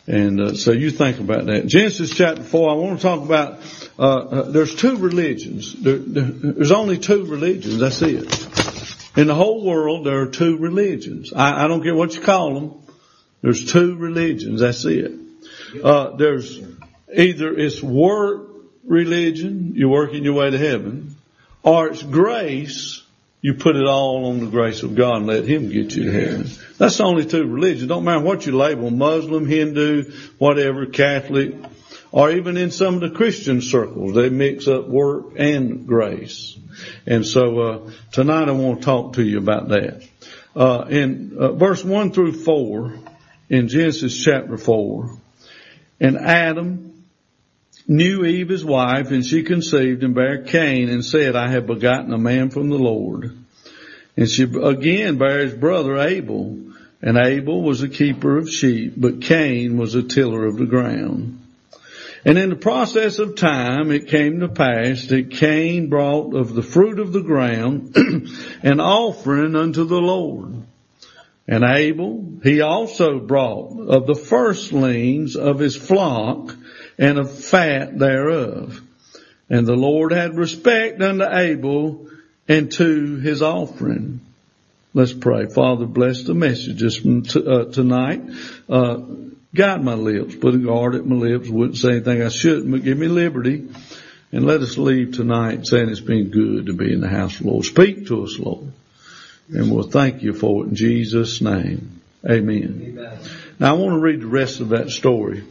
And so you think about that. Genesis chapter 4, I want to talk about, there's two religions. There's only two religions. That's it. In the whole world, there are two religions. I don't care what you call them. There's two religions. That's it. There's either it's work religion, you're working your way to heaven, or it's grace, you put it all on the grace of God and let Him get you to heaven. That's the only two religions. Don't matter what you label, Muslim, Hindu, whatever, Catholic, or even in some of the Christian circles, they mix up work and grace. And so, tonight I want to talk to you about that. In verse 1 through 4, in Genesis chapter 4, and Adam knew Eve his wife, and she conceived and bare Cain, and said, I have begotten a man from the Lord. And she again bare his brother Abel, and Abel was a keeper of sheep, but Cain was a tiller of the ground. And in the process of time it came to pass that Cain brought of the fruit of the ground an offering unto the Lord. And Abel, he also brought of the firstlings of his flock and of fat thereof. And the Lord had respect unto Abel and to his offering. Let's pray. Father, bless the messages from tonight. Guide my lips, put a guard at my lips. Wouldn't say anything I shouldn't, but give me liberty. And let us leave tonight saying it's been good to be in the house of the Lord. Speak to us, Lord. And we'll thank you for it in Jesus' name. Amen. Amen. Now I want to read the rest of that story.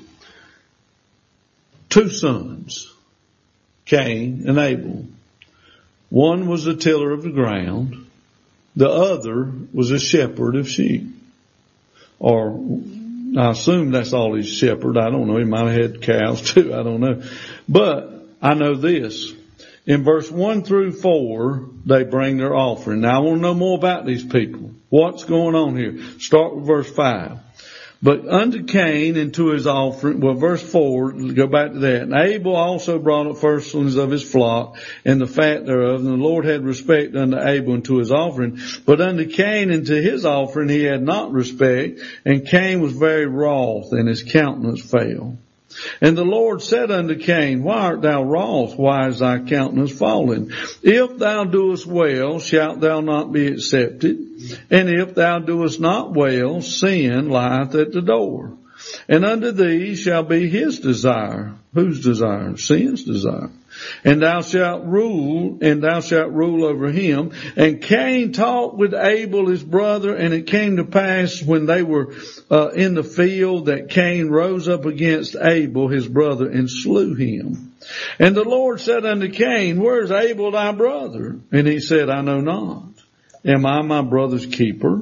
Two sons, Cain and Abel. One was a tiller of the ground. The other was a shepherd of sheep. Or I assume that's all he's shepherd. I don't know. He might have had cows too. I don't know. But I know this. In verse 1 through 4, they bring their offering. Now I want to know more about these people. What's going on here? Start with verse 5. But unto Cain and to his offering, well, verse 4, go back to that. And Abel also brought up firstlings of his flock and the fat thereof. And the Lord had respect unto Abel and to his offering. But unto Cain and to his offering he had not respect. And Cain was very wroth, and his countenance fell. And the Lord said unto Cain, why art thou wroth? Why is thy countenance fallen? If thou doest well, shalt thou not be accepted? And if thou doest not well, sin lieth at the door. And unto thee shall be his desire. Whose desire? Sin's desire. And thou shalt rule over him. And Cain talked with Abel his brother, and it came to pass when they were in the field that Cain rose up against Abel his brother and slew him. And the Lord said unto Cain, where is Abel thy brother? And he said, I know not. Am I my brother's keeper?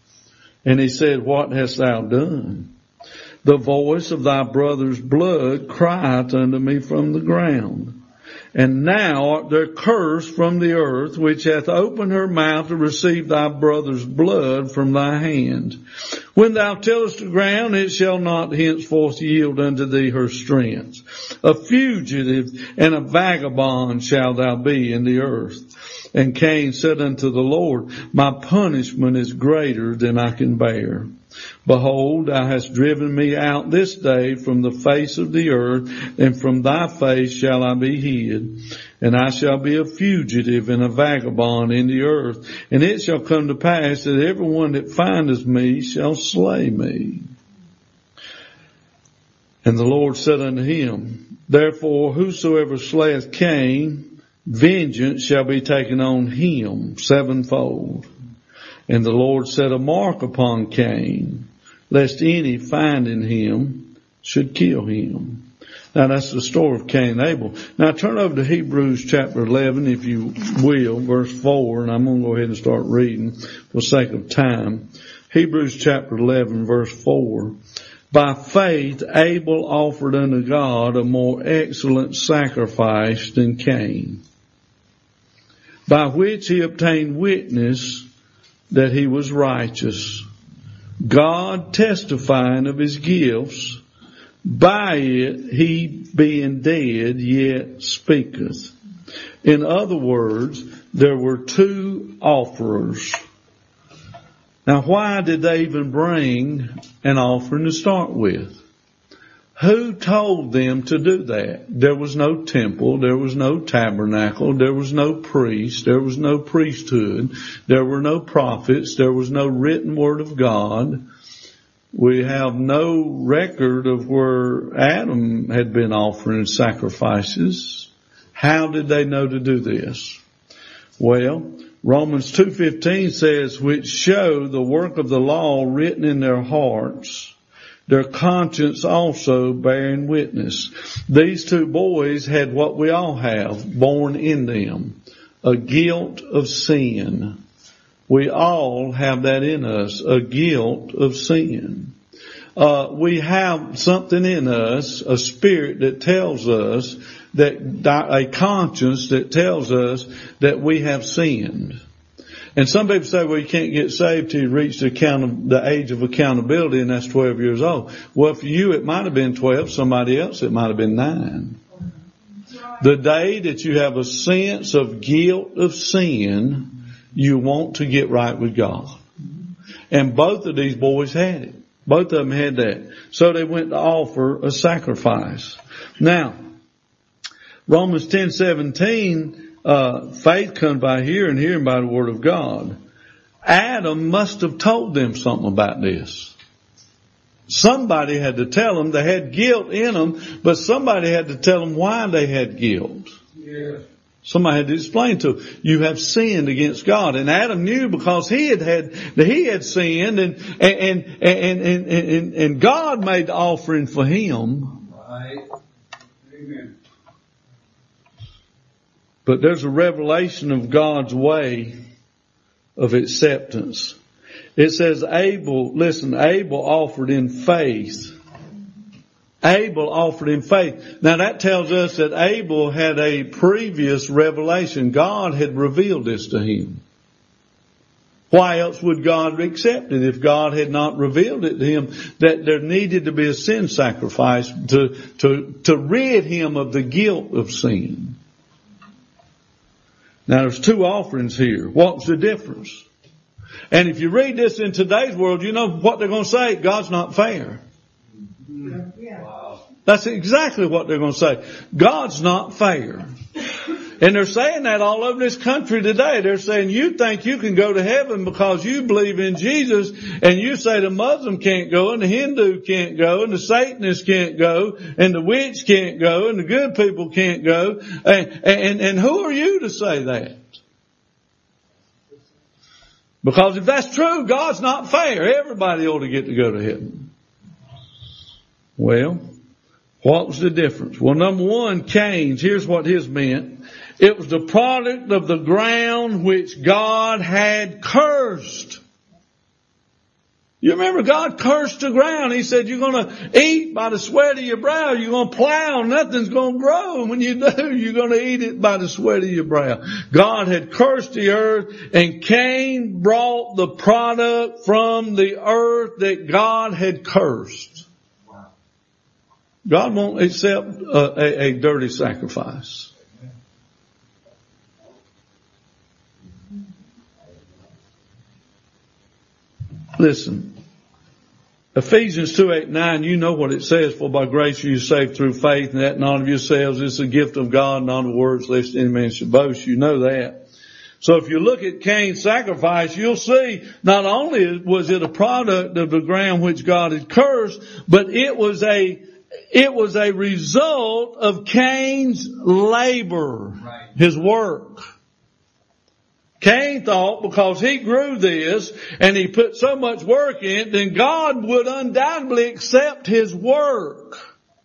And he said, what hast thou done? The voice of thy brother's blood crieth unto me from the ground. And now art thou cursed from the earth, which hath opened her mouth to receive thy brother's blood from thy hand. When thou tillest the ground, it shall not henceforth yield unto thee her strength. A fugitive and a vagabond shalt thou be in the earth. And Cain said unto the Lord, my punishment is greater than I can bear. Behold, thou hast driven me out this day from the face of the earth, and from thy face shall I be hid. And I shall be a fugitive and a vagabond in the earth. And it shall come to pass that everyone that findeth me shall slay me. And the Lord said unto him, therefore whosoever slayeth Cain, vengeance shall be taken on him sevenfold. And the Lord set a mark upon Cain, lest any finding him should kill him. Now that's the story of Cain and Abel. Now turn over to Hebrews chapter 11, if you will, verse 4, and I'm going to go ahead and start reading for the sake of time. Hebrews chapter 11, verse 4. By faith Abel offered unto God a more excellent sacrifice than Cain, by which he obtained witness that he was righteous, God testifying of his gifts. By it he being dead yet speaketh. In other words, there were two offerers. Now why did they even bring an offering to start with? Who told them to do that? There was no temple. There was no tabernacle. There was no priest. There was no priesthood. There were no prophets. There was no written word of God. We have no record of where Adam had been offering sacrifices. How did they know to do this? Well, Romans 2:15 says, which show the work of the law written in their hearts, their conscience also bearing witness. These two boys had what we all have born in them, a guilt of sin. We all have that in us, a guilt of sin. We have something in us, a spirit that tells us that, a conscience that tells us that we have sinned. And some people say, well, you can't get saved till you reach the age of accountability, and that's 12 years old. Well, for you, it might have been 12. Somebody else, it might have been 9. The day that you have a sense of guilt of sin, you want to get right with God. And both of these boys had it. Both of them had that. So they went to offer a sacrifice. Now, Romans 10:17, faith comes by hearing, hearing by the word of God. Adam must have told them something about this. Somebody had to tell them. They had guilt in them, but somebody had to tell them why they had guilt. Yeah. Somebody had to explain to him, you have sinned against God. And Adam knew because he had sinned and God made the offering for him. Right. Amen. But there's a revelation of God's way of acceptance. It says Abel offered in faith. Abel offered in faith. Now that tells us that Abel had a previous revelation. God had revealed this to him. Why else would God accept it if God had not revealed it to him that there needed to be a sin sacrifice to rid him of the guilt of sin? Now there's 2 offerings here. What's the difference? And if you read this in today's world, you know what they're going to say? God's not fair. That's exactly what they're going to say. God's not fair. And they're saying that all over this country today. They're saying you think you can go to heaven because you believe in Jesus, and you say the Muslim can't go, and the Hindu can't go, and the Satanist can't go, and the witch can't go, and the good people can't go. And who are you to say that? Because if that's true, God's not fair. Everybody ought to get to go to heaven. Well, what was the difference? Well, number one, Cain's, here's what his meant. It was the product of the ground which God had cursed. You remember God cursed the ground. He said, you're going to eat by the sweat of your brow. You're going to plow. Nothing's going to grow. And when you do, you're going to eat it by the sweat of your brow. God had cursed the earth, and Cain brought the product from the earth that God had cursed. God won't accept a dirty sacrifice. Listen, Ephesians 2:8-9, you know what it says, for by grace you are saved through faith, and that not of yourselves, it's a gift of God, not of works, lest any man should boast. You know that. So if you look at Cain's sacrifice, you'll see not only was it a product of the ground which God had cursed, but it was a result of Cain's labor, his work. Cain thought because he grew this and he put so much work in it, then God would undoubtedly accept his work.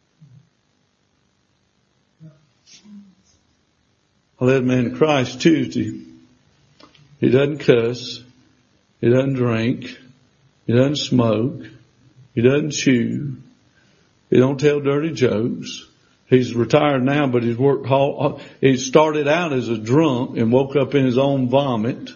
I led a man to Christ Tuesday. He doesn't cuss. He doesn't drink. He doesn't smoke. He doesn't chew. He don't tell dirty jokes. He's retired now, but he's worked hard. He started out as a drunk and woke up in his own vomit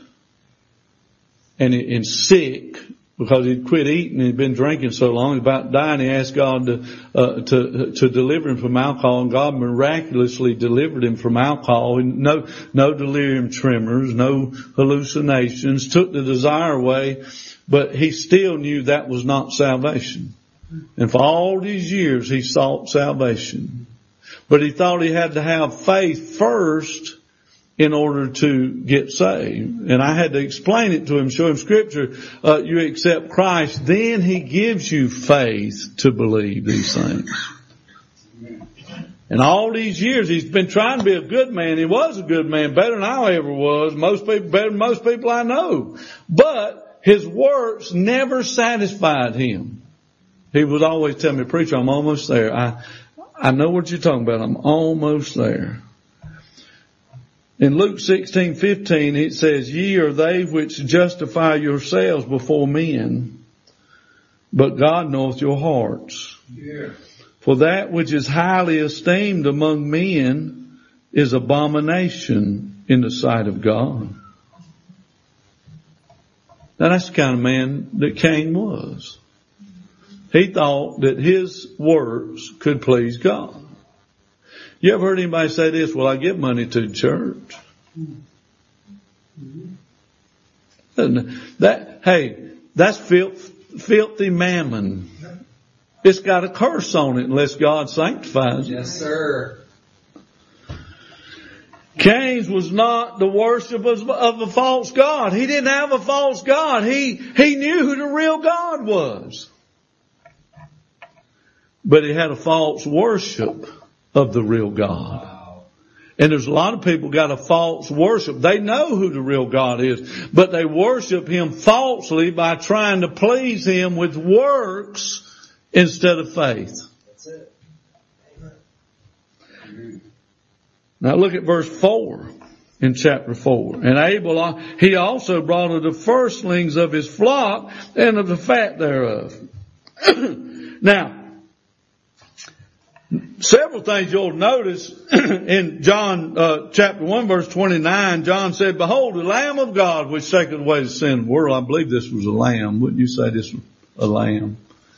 and sick because he'd quit eating and he'd been drinking so long. He's about dying. He asked God to deliver him from alcohol, and God miraculously delivered him from alcohol. No delirium tremors, no hallucinations, took the desire away, but he still knew that was not salvation. And for all these years he sought salvation. But he thought he had to have faith first in order to get saved. And I had to explain it to him, show him scripture. You accept Christ, then he gives you faith to believe these things. And all these years he's been trying to be a good man. He was a good man, better than I ever was. Better than most people I know. But his works never satisfied him. He would always tell me, preacher, I'm almost there. I know what you're talking about. I'm almost there. In Luke 16:15 it says, ye are they which justify yourselves before men, but God knoweth your hearts. Yeah. For that which is highly esteemed among men is abomination in the sight of God. Now that's the kind of man that Cain was. He thought that his works could please God. You ever heard anybody say this? Well, I give money to the church. That's filthy mammon. It's got a curse on it unless God sanctifies it. Yes, sir. Cain was not the worship of a false god. He didn't have a false god. He knew who the real God was. But he had a false worship of the real God. Wow. And there's a lot of people got a false worship. They know who the real God is, but they worship him falsely by trying to please him with works instead of faith. That's it. Amen. Now look at verse 4 in chapter 4. And Abel, he also brought of the firstlings of his flock and of the fat thereof. Now, several things you'll notice in John chapter 1 verse 29, John said, behold, the Lamb of God which taketh away the sin of the world. I believe this was a lamb. Wouldn't you say this was a lamb?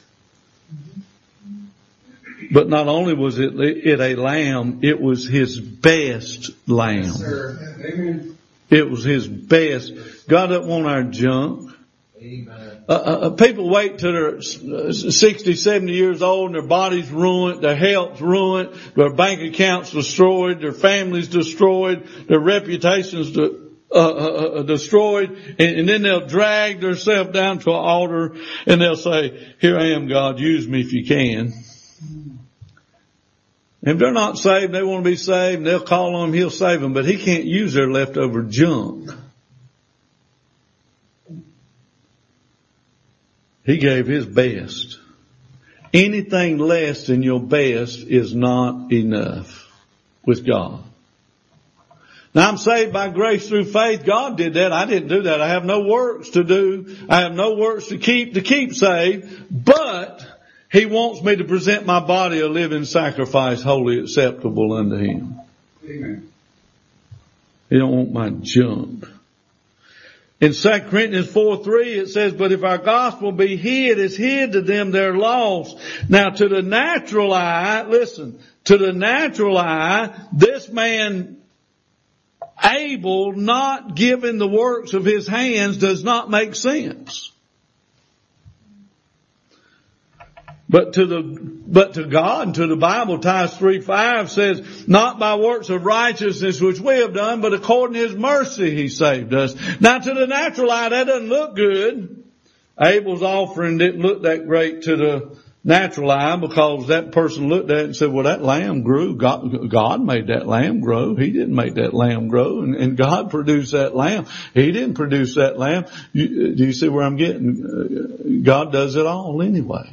But not only was it a lamb, it was his best lamb. Yes, sir. Amen. It was his best. God doesn't want our junk. Amen. People wait till they're 60, 70 years old and their body's ruined, their health's ruined, their bank account's destroyed, their family's destroyed, their reputation's destroyed, and then they'll drag themselves down to an altar and they'll say, here I am, God, use me if you can. If they're not saved, they want to be saved, and they'll call on him, he'll save them, but he can't use their leftover junk. He gave his best. Anything less than your best is not enough with God. Now I'm saved by grace through faith. God did that. I didn't do that. I have no works to do. I have no works to keep saved, but he wants me to present my body a living sacrifice, wholly acceptable unto him. Amen. He don't want my junk. In 2 Corinthians 4:3 it says, but if our gospel be hid, it's hid to them that are lost. Now to the natural eye, listen, to the natural eye, this man Abel not giving the works of his hands does not make sense. But to God and to the Bible, Titus 3:5 says, not by works of righteousness which we have done, but according to his mercy he saved us. Now to the natural eye, that doesn't look good. Abel's offering didn't look that great to the natural eye because that person looked at it and said, well, that lamb grew. God made that lamb grow. He didn't make that lamb grow. And God produced that lamb. He didn't produce that lamb. Do you see where I'm getting? God does it all anyway.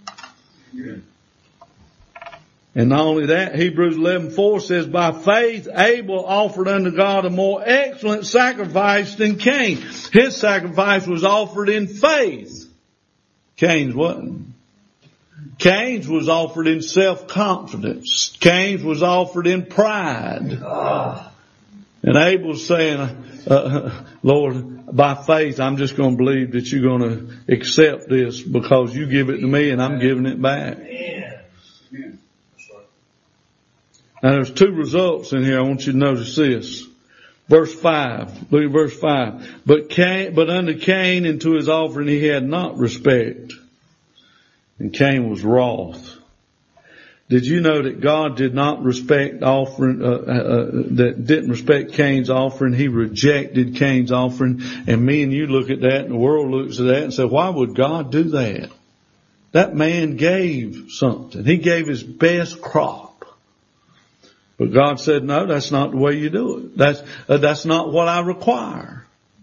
And not only that, Hebrews 11:4 says, by faith Abel offered unto God a more excellent sacrifice than Cain. His sacrifice was offered in faith. Cain's wasn't. Cain's was offered in self-confidence. Cain's was offered in pride. And Abel's saying, Lord, by faith, I'm just going to believe that you're going to accept this because you give it to me and I'm giving it back. Amen. Now there's two results in here. I want you to notice this. Verse 5. Look at verse 5. But unto Cain and to his offering he had not respect. And Cain was wroth. Did you know that God did not respect offering, that didn't respect Cain's offering? He rejected Cain's offering. And me and you look at that and the world looks at that and say, why would God do that? That man gave something. He gave his best crop. But God said, no, that's not the way you do it. That's not what I require.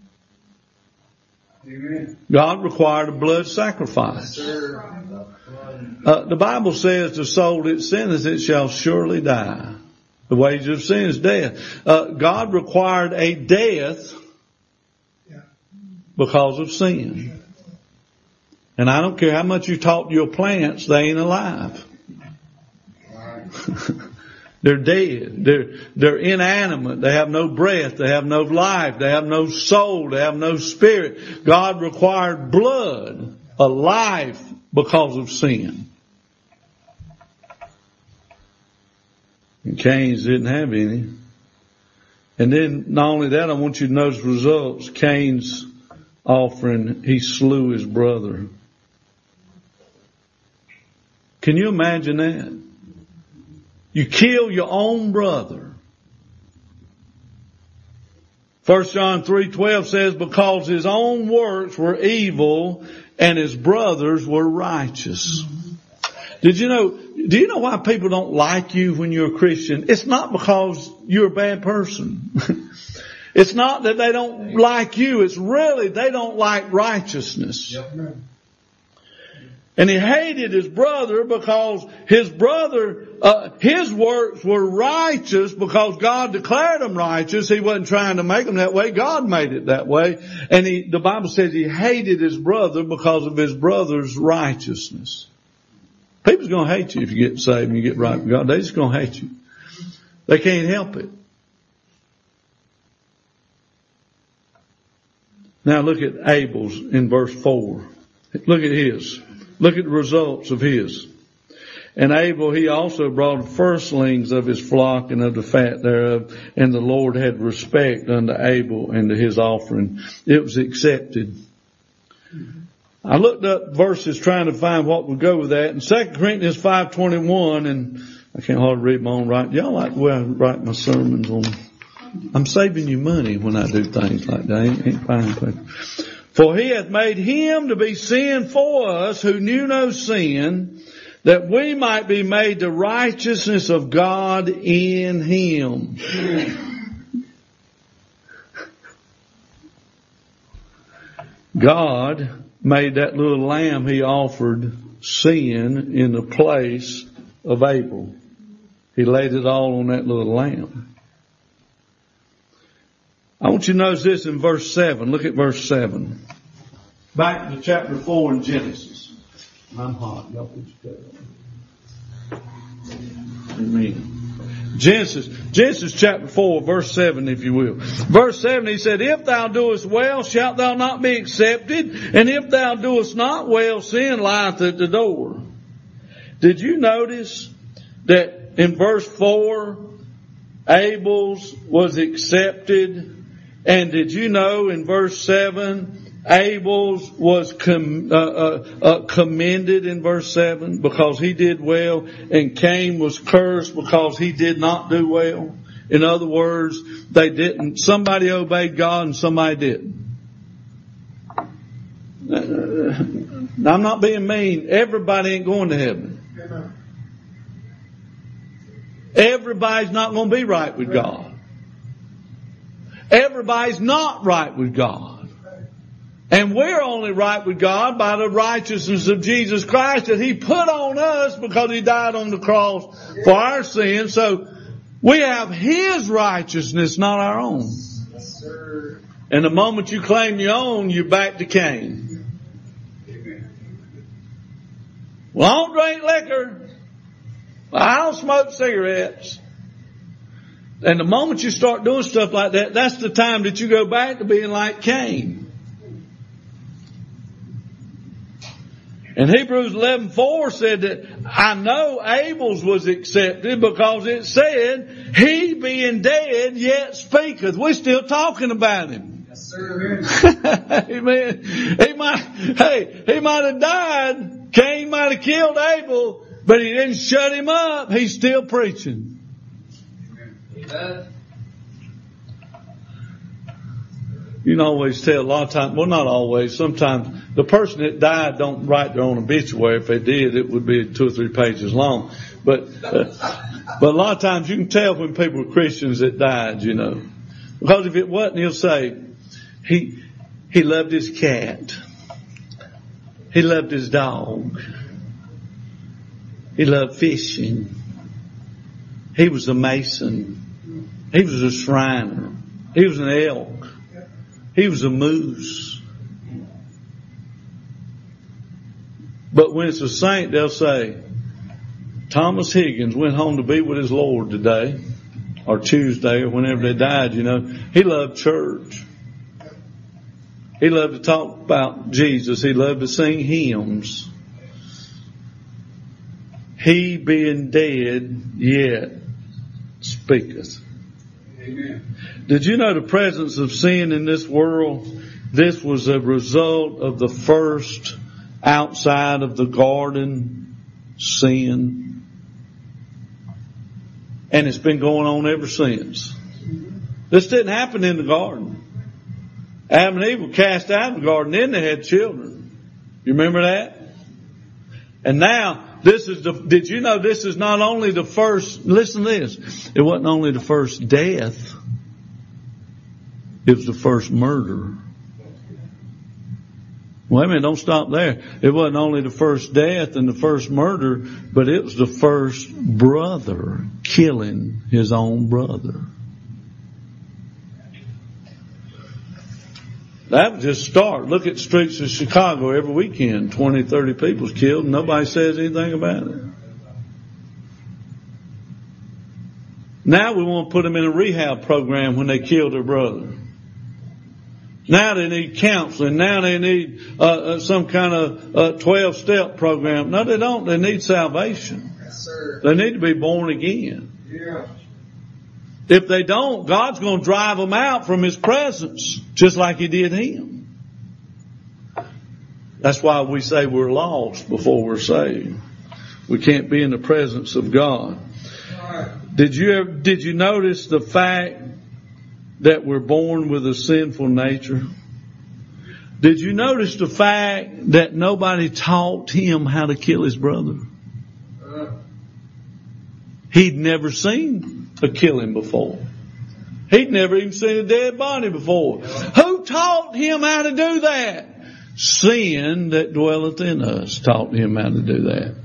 Amen. God required a blood sacrifice. The Bible says the soul that sinneth, it shall surely die. The wages of sin is death. God required a death because of sin. And I don't care how much you talk to your plants, they ain't alive. They're dead. They're inanimate. They have no breath. They have no life. They have no soul. They have no spirit. God required blood, a life, because of sin. And Cain's didn't have any. And then not only that, I want you to notice results. Cain's offering, he slew his brother. Can you imagine that? You kill your own brother. 1 John 3:12 says, because his own works were evil and his brothers were righteous. Do you know why people don't like you when you're a Christian? It's not because you're a bad person. It's not that they don't like you. It's really they don't like righteousness. Yep. And he hated his brother because his brother, his works were righteous because God declared them righteous. He wasn't trying to make them that way. God made it that way. And the Bible says he hated his brother because of his brother's righteousness. People's going to hate you if you get saved and you get right with God. They're just going to hate you. They can't help it. Now look at Abel's in verse 4. Look at his. Look at the results of his. And Abel, he also brought the firstlings of his flock and of the fat thereof. And the Lord had respect unto Abel and to his offering. It was accepted. I looked up verses trying to find what would go with that. In 2 Corinthians 5:21, and I can't hardly read my own writing. Y'all like the way I write my sermons on. I'm saving you money when I do things like that. Ain't fine paper. For he hath made him to be sin for us who knew no sin, that we might be made the righteousness of God in him. God made that little lamb he offered sin in the place of Abel. He laid it all on that little lamb. I want you to notice this in verse 7. Look at verse 7. Back to chapter 4 in Genesis. I'm hot. Y'all put your coat on. Amen. Genesis chapter 4, verse 7, if you will. Verse 7, he said, if thou doest well, shalt thou not be accepted? And if thou doest not well, sin lieth at the door. Did you notice that in verse 4, Abel's was accepted? And did you know in verse 7, Abel's was commended in verse 7 because he did well, and Cain was cursed because he did not do well? In other words, they didn't. Somebody obeyed God and somebody didn't. I'm not being mean. Everybody ain't going to heaven. Everybody's not going to be right with God. Everybody's not right with God. And we're only right with God by the righteousness of Jesus Christ that he put on us because he died on the cross for our sins. So we have his righteousness, not our own. Yes, sir. And the moment you claim your own, you're back to Cain. Well, I don't drink liquor. I don't smoke cigarettes. And the moment you start doing stuff like that, that's the time that you go back to being like Cain. And Hebrews 11:4 said that I know Abel's was accepted because it said, he being dead yet speaketh. We're still talking about him. Yes, sir. Amen. He might have died Cain might have killed Abel, but he didn't shut him up. He's still preaching. Amen. You can always tell a lot of times, well, not always, sometimes the person that died don't write their own obituary. If they did, it would be 2 or 3 pages long. But a lot of times you can tell when people are Christians that died, you know. Because if it wasn't, he'll say, he loved his cat. He loved his dog. He loved fishing. He was a mason. He was a shriner. He was an elk. He was a moose. But when it's a saint, they'll say, Thomas Higgins went home to be with his Lord today, or Tuesday, or whenever they died, you know. He loved church. He loved to talk about Jesus. He loved to sing hymns. He being dead yet speaketh. Amen. Did you know the presence of sin in this world? This was a result of the first outside of the garden sin. And it's been going on ever since. This didn't happen in the garden. Adam and Eve were cast out of the garden, then they had children. You remember that? And now, did you know this is not only the first, listen to this, it wasn't only the first death, it was the first murder. Wait a minute, don't stop there. It wasn't only the first death and the first murder, but it was the first brother killing his own brother. That would just start. Look at the streets of Chicago every weekend. 20, 30 people's killed and nobody says anything about it. Now we want to put them in a rehab program when they kill their brother. Now they need counseling. Now they need some kind of 12-step program. No, they don't. They need salvation. Yes, sir. They need to be born again. Yeah. If they don't, God's going to drive them out from His presence, just like He did him. That's why we say we're lost before we're saved. We can't be in the presence of God. Did you notice the fact that we're born with a sinful nature? Did you notice the fact that nobody taught him how to kill his brother? He'd never seen a killing before. He'd never even seen a dead body before. Who taught him how to do that? Sin that dwelleth in us taught him how to do that.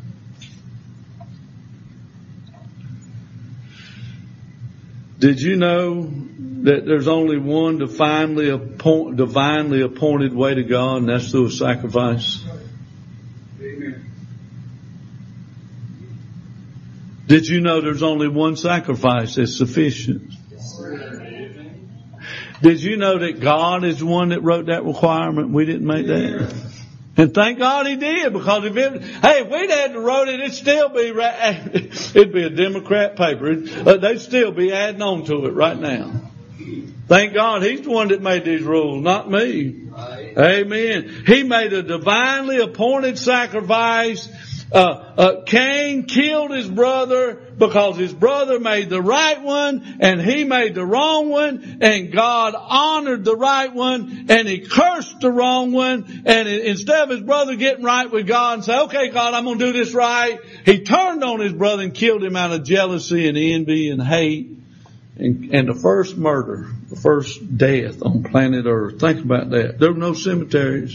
Did you know that there's only one divinely appointed way to God, and that's through a sacrifice? Amen. Did you know there's only one sacrifice that's sufficient? Did you know that God is the one that wrote that requirement? We didn't make that. And thank God He did, because if we'd had to wrote it, it'd be a Democrat paper. They'd still be adding on to it right now. Thank God He's the one that made these rules, not me. Right. Amen. He made a divinely appointed sacrifice. Cain killed his brother because his brother made the right one and he made the wrong one, and God honored the right one and He cursed the wrong one. And instead of his brother getting right with God and say, okay, God, I'm going to do this right, he turned on his brother and killed him out of jealousy and envy and hate. And the first murder, the first death on planet Earth. Think about that. There were no cemeteries.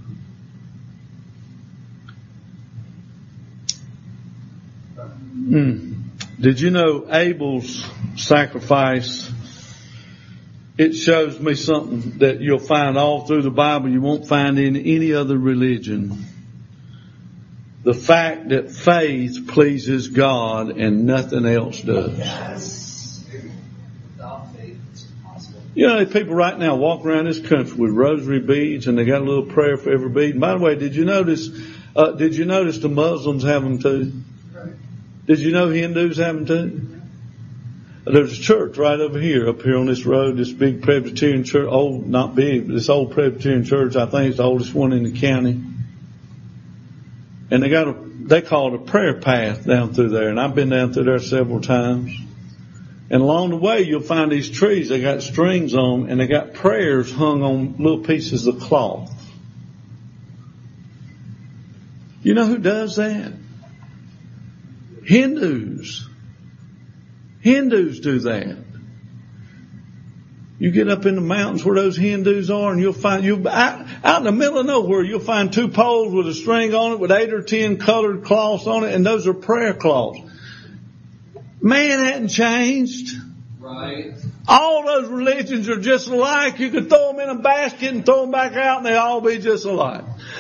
Did you know Abel's sacrifice, it shows me something that you'll find all through the Bible you won't find in any other religion. The fact that faith pleases God and nothing else does. Yes. Without faith, it's impossible. You know, people right now walk around this country with rosary beads and they got a little prayer for every bead. And by the way, did you notice the Muslims have them too? Did you know Hindus have them too? There's a church right over here, up here on this road, this big Presbyterian church, old, not big, but this old Presbyterian church, I think it's the oldest one in the county. And they call it a prayer path down through there. And I've been down through there several times. And along the way, you'll find these trees. They got strings on, and they got prayers hung on little pieces of cloth. You know who does that? Hindus. Hindus do that. You get up in the mountains where those Hindus are, and you'll find out in the middle of nowhere, you'll find 2 poles with a string on it with 8 or 10 colored cloths on it, and those are prayer cloths. Man hadn't changed. Right. All those religions are just alike. You could throw them in a basket and throw them back out, and they all be just alike.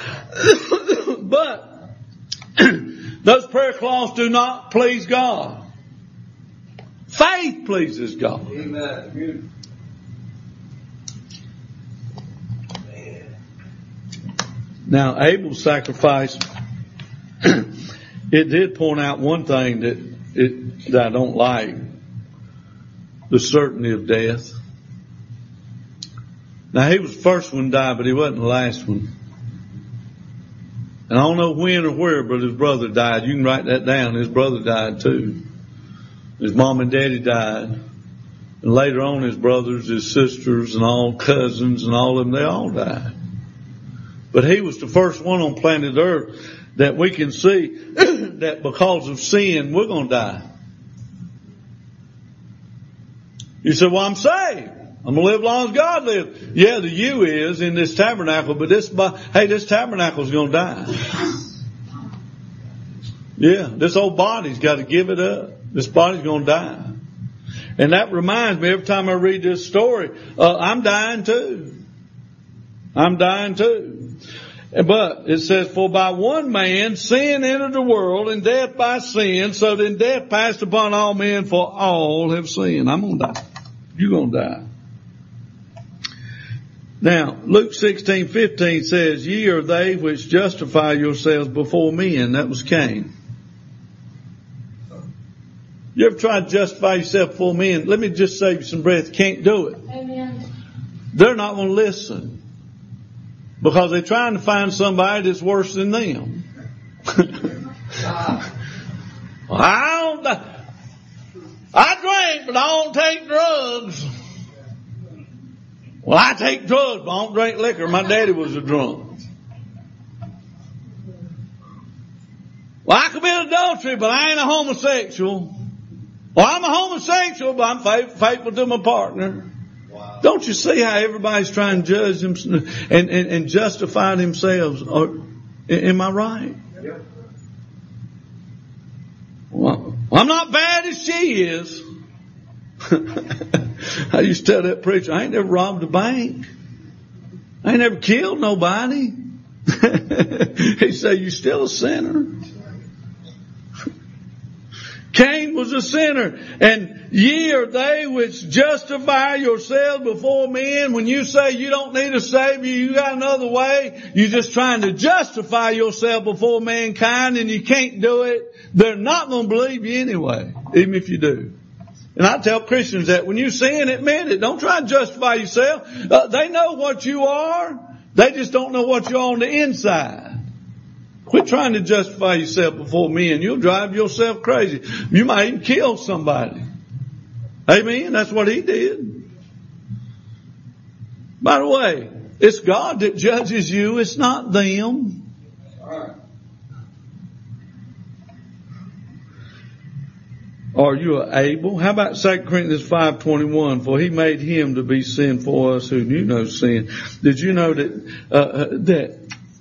But those prayer cloths do not please God. Faith pleases God. Amen. Now, Abel's sacrifice, it did point out one thing that I don't like. The certainty of death. Now, he was the first one to die, but he wasn't the last one. And I don't know when or where, but his brother died. You can write that down. His brother died too. His mom and daddy died. And later on, his brothers, his sisters, and all cousins, and all of them, they all died. But he was the first one on planet Earth that we can see that because of sin, we're going to die. You say, well, I'm saved. I'm going to live as long as God lives. Yeah, the you is in this tabernacle, but this tabernacle is going to die. Yeah, this old body's got to give it up. This body's going to die. And that reminds me, every time I read this story, I'm dying too. I'm dying too. But it says, for by one man sin entered the world, and death by sin, so then death passed upon all men, for all have sinned. I'm going to die. You're going to die. Now, Luke 16:15 says, ye are they which justify yourselves before men. That was Cain. You ever tried to justify yourself before men? Let me just save you some breath. Can't do it. Amen. They're not going to listen. Because they're trying to find somebody that's worse than them. I drink, but I don't take drugs. Well, I take drugs, but I don't drink liquor. My daddy was a drunk. Well, I commit adultery, but I ain't a homosexual. Well, I'm a homosexual, but I'm faithful to my partner. Wow. Don't you see how everybody's trying to judge them and justify themselves? Am I right? Yep. Well, I'm not bad as she is. I used to tell that preacher, I ain't never robbed a bank. I ain't never killed nobody. He said, you still a sinner. Cain was a sinner. And ye are they which justify yourselves before men. When you say you don't need a Savior, you got another way. You're just trying to justify yourself before mankind, and you can't do it. They're not going to believe you anyway, even if you do. And I tell Christians that when you sin, admit it. Don't try to justify yourself. They know what you are. They just don't know what you're on the inside. Quit trying to justify yourself before men. You'll drive yourself crazy. You might even kill somebody. Amen? That's what he did. By the way, it's God that judges you. It's not them. All right. Are you able? How about 2 Corinthians 5:21? For he made him to be sin for us who knew no sin. Did you know that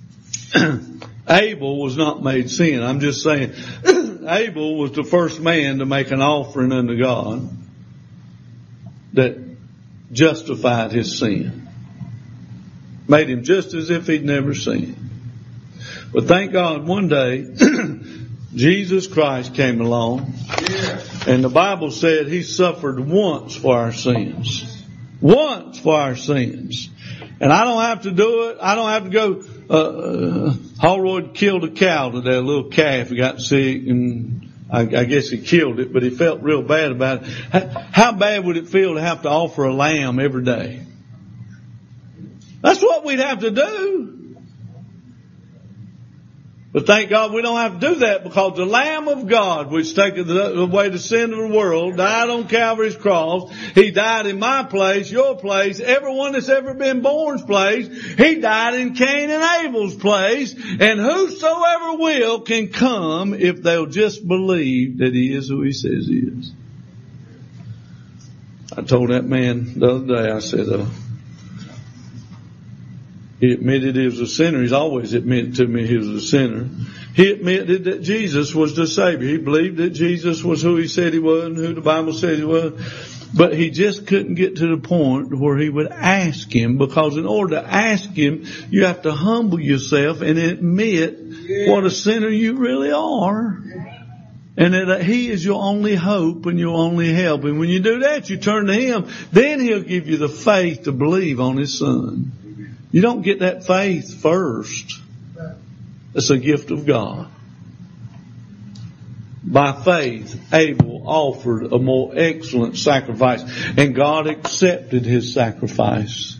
Abel was not made sin? I'm just saying, Abel was the first man to make an offering unto God that justified his sin. Made him just as if he'd never sinned. But thank God one day, Jesus Christ came along, and the Bible said he suffered once for our sins. Once for our sins. And I don't have to do it. I don't have to go, Holroyd killed a cow today, a little calf. He got sick, and I guess he killed it, but he felt real bad about it. How bad would it feel to have to offer a lamb every day? That's what we'd have to do. But thank God we don't have to do that, because the Lamb of God, which taketh away the sin of the world, died on Calvary's cross. He died in my place, your place, everyone that's ever been born's place. He died in Cain and Abel's place. And whosoever will can come if they'll just believe that He is who He says He is. I told that man the other day, I said, he admitted he was a sinner. He's always admitted to me he was a sinner. He admitted that Jesus was the Savior. He believed that Jesus was who He said He was and who the Bible said He was. But he just couldn't get to the point where he would ask Him, because in order to ask Him, you have to humble yourself and admit what a sinner you really are. And that He is your only hope and your only help. And when you do that, you turn to Him. Then He'll give you the faith to believe on His Son. You don't get that faith first. It's a gift of God. By faith, Abel offered a more excellent sacrifice, and God accepted his sacrifice.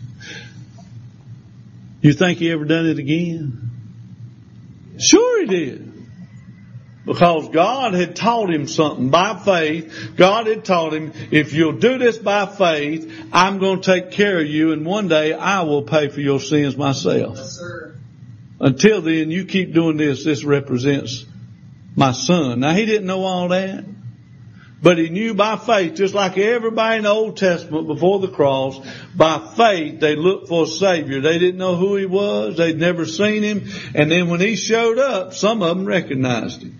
You think He ever done it again? Sure He did. Because God had taught him something by faith. God had taught him, if you'll do this by faith, I'm going to take care of you, and one day I will pay for your sins myself. Yes, sir. Until then, you keep doing this. This represents my son. Now, he didn't know all that. But he knew by faith, just like everybody in the Old Testament before the cross, by faith they looked for a Savior. They didn't know who He was. They'd never seen Him. And then when He showed up, some of them recognized Him.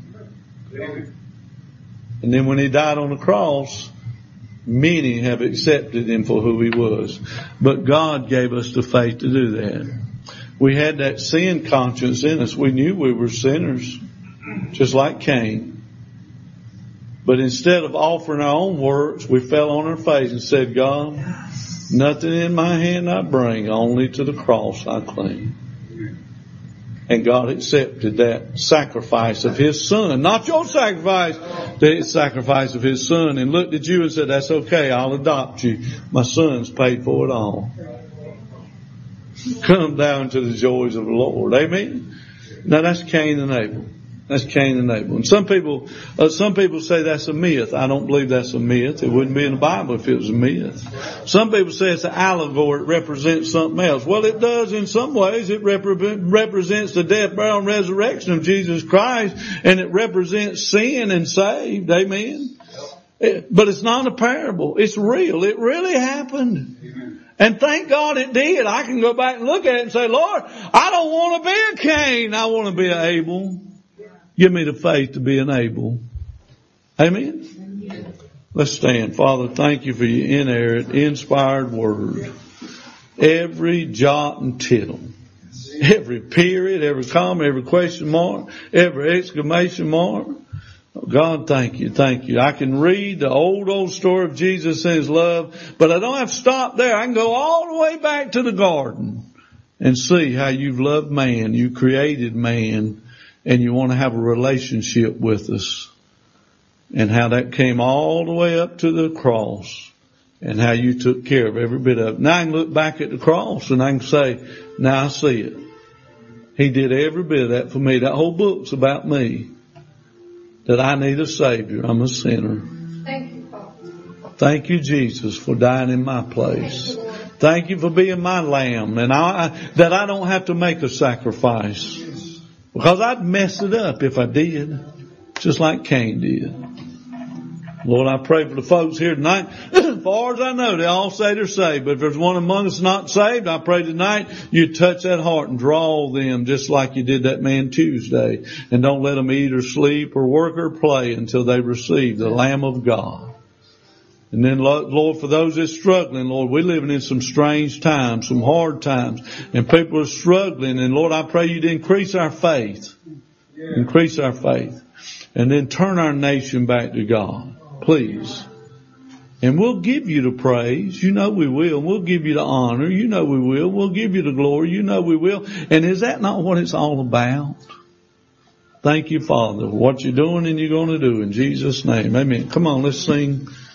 And then when He died on the cross, many have accepted Him for who He was. But God gave us the faith to do that. We had that sin conscience in us. We knew we were sinners, just like Cain. But instead of offering our own works, we fell on our face and said, God, nothing in my hand I bring, only to the cross I cling. And God accepted that sacrifice of His Son. Not your sacrifice, the sacrifice of His Son. And looked at you and said, that's okay, I'll adopt you. My Son's paid for it all. Come down to the joys of the Lord. Amen? Now that's Cain and Abel. That's Cain and Abel. And some people say that's a myth. I don't believe that's a myth. It wouldn't be in the Bible if it was a myth. Some people say it's an allegory. It represents something else. Well, it does in some ways. It represents the death, burial, and resurrection of Jesus Christ. And it represents sin and saved. Amen. But it's not a parable. It's real. It really happened. Amen. And thank God it did. I can go back and look at it and say, Lord, I don't want to be a Cain. I want to be an Abel. Give me the faith to be an Abel. Amen? Let's stand. Father, thank You for Your inerrant, inspired word. Every jot and tittle, every period, every comma, every question mark, every exclamation mark. Oh, God, thank You, thank You. I can read the old story of Jesus and His love, but I don't have to stop there. I can go all the way back to the garden and see how You've loved man. You created man. And You want to have a relationship with us. And how that came all the way up to the cross. And how You took care of every bit of it. Now I can look back at the cross and I can say, now I see it. He did every bit of that for me. That whole book's about me. That I need a Savior. I'm a sinner. Thank You, Father. Thank You, Jesus, for dying in my place. Thank You for being my lamb. And that I don't have to make a sacrifice. Because I'd mess it up if I did. Just like Cain did. Lord, I pray for the folks here tonight. As far as I know, they all say they're saved. But if there's one among us not saved, I pray tonight You touch that heart and draw them just like You did that man Tuesday. And don't let them eat or sleep or work or play until they receive the Lamb of God. And then, Lord, for those that's struggling, Lord, we're living in some strange times, some hard times, and people are struggling. And Lord, I pray You'd increase our faith. Increase our faith. And then turn our nation back to God. Please. And we'll give You the praise. You know we will. We'll give You the honor. You know we will. We'll give You the glory. You know we will. And is that not what it's all about? Thank You, Father, for what You're doing and You're going to do. In Jesus' name. Amen. Come on, let's sing.